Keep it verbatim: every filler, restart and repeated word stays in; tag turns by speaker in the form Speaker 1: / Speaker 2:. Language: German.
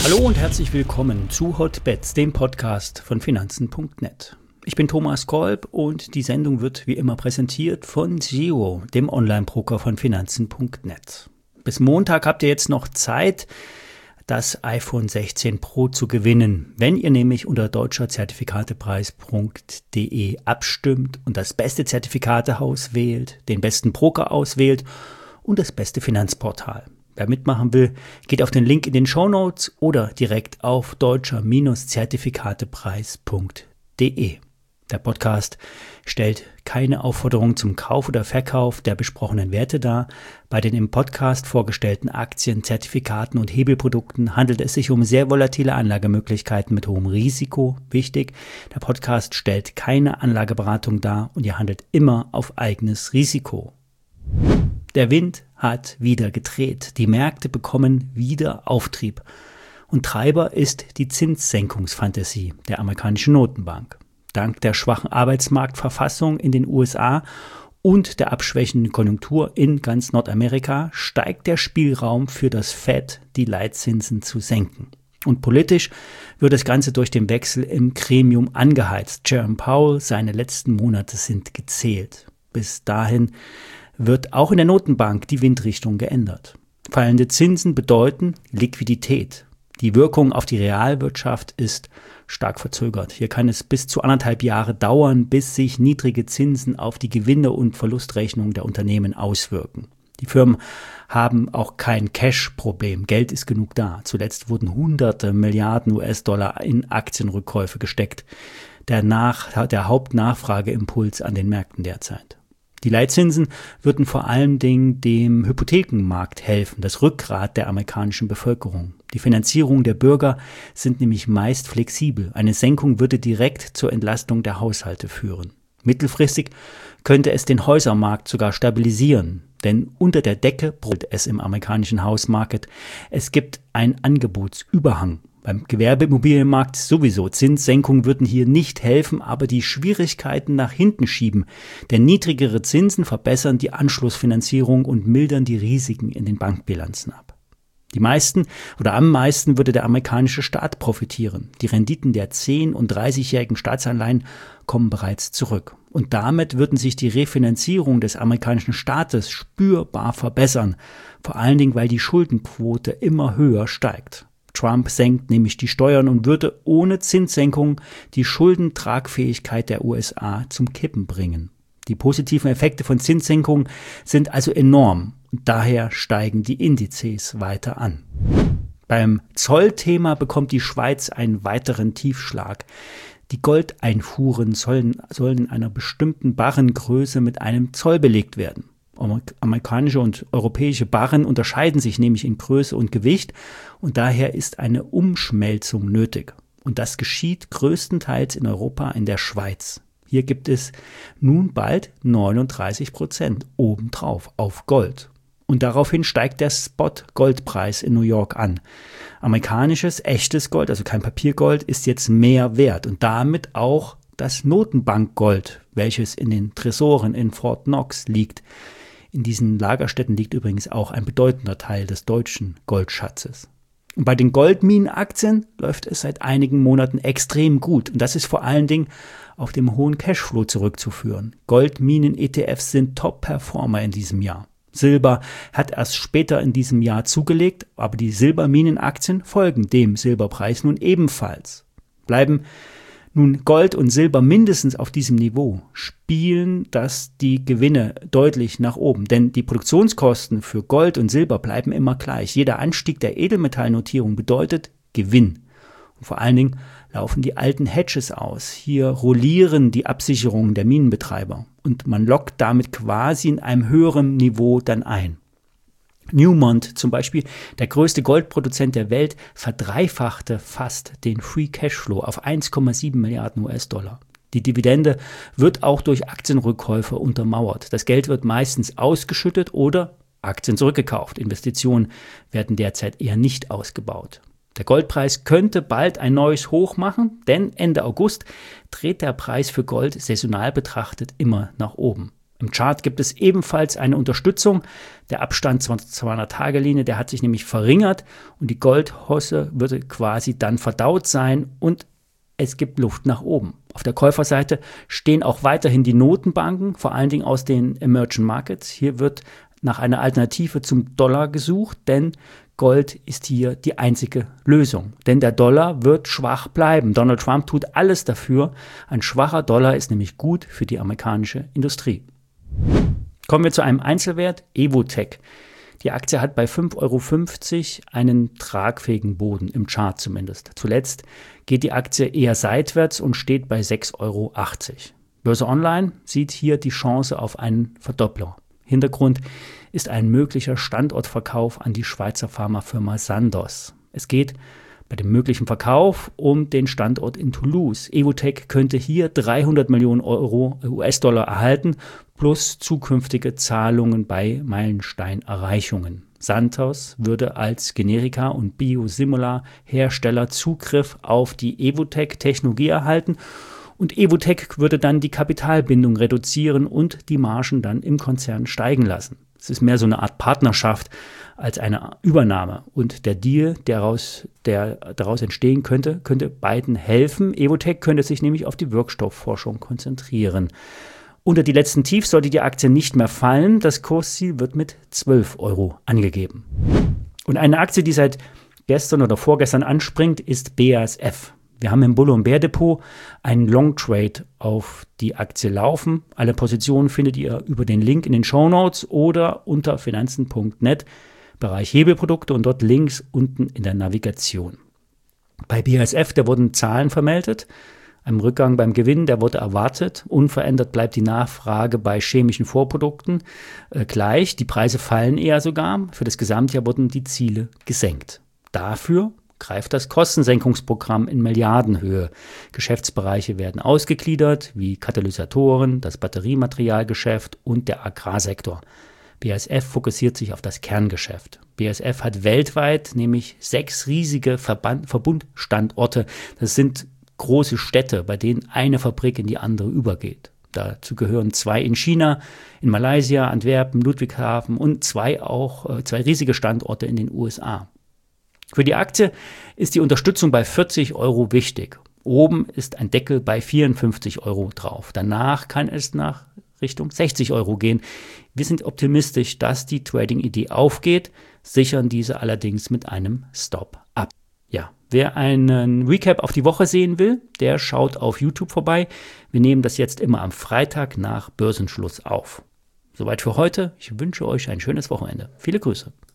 Speaker 1: Hallo und herzlich willkommen zu Hotbets, dem Podcast von Finanzen punkt net. Ich bin Thomas Kolb und die Sendung wird wie immer präsentiert von Geo, dem Online-Broker von Finanzen punkt net. Bis Montag habt ihr jetzt noch Zeit, das iPhone sechzehn Pro zu gewinnen, wenn ihr nämlich unter deutscher zertifikatepreis punkt de abstimmt und das beste Zertifikatehaus wählt, den besten Broker auswählt und das beste Finanzportal. Wer mitmachen will, geht auf den Link in den Shownotes oder direkt auf deutscher zertifikatepreis punkt de. Der Podcast stellt keine Aufforderung zum Kauf oder Verkauf der besprochenen Werte dar. Bei den im Podcast vorgestellten Aktien, Zertifikaten und Hebelprodukten handelt es sich um sehr volatile Anlagemöglichkeiten mit hohem Risiko. Wichtig, der Podcast stellt keine Anlageberatung dar und ihr handelt immer auf eigenes Risiko. Der Wind hat wieder gedreht. Die Märkte bekommen wieder Auftrieb. Und Treiber ist die Zinssenkungsfantasie der amerikanischen Notenbank. Dank der schwachen Arbeitsmarktverfassung in den U S A und der abschwächenden Konjunktur in ganz Nordamerika steigt der Spielraum für das Fed, die Leitzinsen zu senken. Und politisch wird das Ganze durch den Wechsel im Gremium angeheizt. Jerome Powell, seine letzten Monate sind gezählt. Bis dahin wird auch in der Notenbank die Windrichtung geändert. Fallende Zinsen bedeuten Liquidität. Die Wirkung auf die Realwirtschaft ist stark verzögert. Hier kann es bis zu anderthalb Jahre dauern, bis sich niedrige Zinsen auf die Gewinne- und Verlustrechnung der Unternehmen auswirken. Die Firmen haben auch kein Cash-Problem. Geld ist genug da. Zuletzt wurden hunderte Milliarden U S-Dollar in Aktienrückkäufe gesteckt. Der, Nach- der Hauptnachfrageimpuls an den Märkten derzeit. Die Leitzinsen würden vor allen Dingen dem Hypothekenmarkt helfen, das Rückgrat der amerikanischen Bevölkerung. Die Finanzierung der Bürger sind nämlich meist flexibel. Eine Senkung würde direkt zur Entlastung der Haushalte führen. Mittelfristig könnte es den Häusermarkt sogar stabilisieren, denn unter der Decke brodelt es im amerikanischen Hausmarkt. Es gibt einen Angebotsüberhang. Beim Gewerbeimmobilienmarkt sowieso. Zinssenkungen würden hier nicht helfen, aber die Schwierigkeiten nach hinten schieben. Denn niedrigere Zinsen verbessern die Anschlussfinanzierung und mildern die Risiken in den Bankbilanzen ab. Die meisten oder am meisten würde der amerikanische Staat profitieren. Die Renditen der zehn- und dreißigjährigen Staatsanleihen kommen bereits zurück. Und damit würden sich die Refinanzierung des amerikanischen Staates spürbar verbessern. Vor allen Dingen, weil die Schuldenquote immer höher steigt. Trump senkt nämlich die Steuern und würde ohne Zinssenkung die Schuldentragfähigkeit der U S A zum Kippen bringen. Die positiven Effekte von Zinssenkungen sind also enorm und daher steigen die Indizes weiter an. Beim Zollthema bekommt die Schweiz einen weiteren Tiefschlag. Die Goldeinfuhren sollen, sollen in einer bestimmten Barrengröße mit einem Zoll belegt werden. Amerikanische und europäische Barren unterscheiden sich nämlich in Größe und Gewicht und daher ist eine Umschmelzung nötig. Und das geschieht größtenteils in Europa in der Schweiz. Hier gibt es nun bald neununddreißig Prozent obendrauf auf Gold. Und daraufhin steigt der Spot-Goldpreis in New York an. Amerikanisches, echtes Gold, also kein Papiergold, ist jetzt mehr wert und damit auch das Notenbankgold, welches in den Tresoren in Fort Knox liegt. In diesen Lagerstätten liegt übrigens auch ein bedeutender Teil des deutschen Goldschatzes. Und bei den Goldminenaktien läuft es seit einigen Monaten extrem gut. Und das ist vor allen Dingen auf dem hohen Cashflow zurückzuführen. Goldminen-E T Fs sind Top-Performer in diesem Jahr. Silber hat erst später in diesem Jahr zugelegt, aber die Silberminenaktien folgen dem Silberpreis nun ebenfalls. Bleiben nun Gold und Silber mindestens auf diesem Niveau, spielen das die Gewinne deutlich nach oben. Denn die Produktionskosten für Gold und Silber bleiben immer gleich. Jeder Anstieg der Edelmetallnotierung bedeutet Gewinn. Und vor allen Dingen laufen die alten Hedges aus. Hier rollieren die Absicherungen der Minenbetreiber. Und man lockt damit quasi in einem höheren Niveau dann ein. Newmont zum Beispiel, der größte Goldproduzent der Welt, verdreifachte fast den Free Cashflow auf eins Komma sieben Milliarden U S-Dollar. Die Dividende wird auch durch Aktienrückkäufe untermauert. Das Geld wird meistens ausgeschüttet oder Aktien zurückgekauft. Investitionen werden derzeit eher nicht ausgebaut. Der Goldpreis könnte bald ein neues Hoch machen, denn Ende August dreht der Preis für Gold saisonal betrachtet immer nach oben. Im Chart gibt es ebenfalls eine Unterstützung. Der Abstand zur zweihundert-Tage-Linie, der hat sich nämlich verringert und die Goldhosse würde quasi dann verdaut sein und es gibt Luft nach oben. Auf der Käuferseite stehen auch weiterhin die Notenbanken, vor allen Dingen aus den Emerging Markets. Hier wird nach einer Alternative zum Dollar gesucht, denn Gold ist hier die einzige Lösung. Denn der Dollar wird schwach bleiben. Donald Trump tut alles dafür. Ein schwacher Dollar ist nämlich gut für die amerikanische Industrie. Kommen wir zu einem Einzelwert, Evotec. Die Aktie hat bei fünf Euro fünfzig einen tragfähigen Boden, im Chart zumindest. Zuletzt geht die Aktie eher seitwärts und steht bei sechs Euro achtzig. Börse Online sieht hier die Chance auf einen Verdoppler. Hintergrund ist ein möglicher Standortverkauf an die Schweizer Pharmafirma Sandoz. Es geht bei dem möglichen Verkauf um den Standort in Toulouse. Evotec könnte hier dreihundert Millionen Euro U S-Dollar erhalten, plus zukünftige Zahlungen bei Meilensteinerreichungen. Sandoz würde als Generika- und Biosimilar-Hersteller Zugriff auf die Evotec-Technologie erhalten und Evotec würde dann die Kapitalbindung reduzieren und die Margen dann im Konzern steigen lassen. Es ist mehr so eine Art Partnerschaft als eine Übernahme. Und der Deal, der daraus, der daraus entstehen könnte, könnte beiden helfen. Evotec könnte sich nämlich auf die Wirkstoffforschung konzentrieren. Unter die letzten Tiefs sollte die Aktie nicht mehr fallen. Das Kursziel wird mit zwölf Euro angegeben. Und eine Aktie, die seit gestern oder vorgestern anspringt, ist B A S F. Wir haben im Bull- und Bär-Depot einen Long-Trade auf die Aktie laufen. Alle Positionen findet ihr über den Link in den Shownotes oder unter finanzen punkt net, Bereich Hebelprodukte und dort links unten in der Navigation. Bei B A S F, da wurden Zahlen vermeldet. Ein Rückgang beim Gewinn, der wurde erwartet. Unverändert bleibt die Nachfrage bei chemischen Vorprodukten äh, gleich. Die Preise fallen eher sogar. Für das Gesamtjahr wurden die Ziele gesenkt. Dafür greift das Kostensenkungsprogramm in Milliardenhöhe. Geschäftsbereiche werden ausgegliedert, wie Katalysatoren, das Batteriematerialgeschäft und der Agrarsektor. B A S F fokussiert sich auf das Kerngeschäft. B A S F hat weltweit nämlich sechs riesige Verband- Verbundstandorte. Das sind große Städte, bei denen eine Fabrik in die andere übergeht. Dazu gehören zwei in China, in Malaysia, Antwerpen, Ludwigshafen und zwei auch äh, zwei riesige Standorte in den U S A. Für die Aktie ist die Unterstützung bei vierzig Euro wichtig. Oben ist ein Deckel bei vierundfünfzig Euro drauf. Danach kann es nach Richtung sechzig Euro gehen. Wir sind optimistisch, dass die Trading-Idee aufgeht, sichern diese allerdings mit einem Stop ab. Ja, wer einen Recap auf die Woche sehen will, der schaut auf YouTube vorbei. Wir nehmen das jetzt immer am Freitag nach Börsenschluss auf. Soweit für heute. Ich wünsche euch ein schönes Wochenende. Viele Grüße.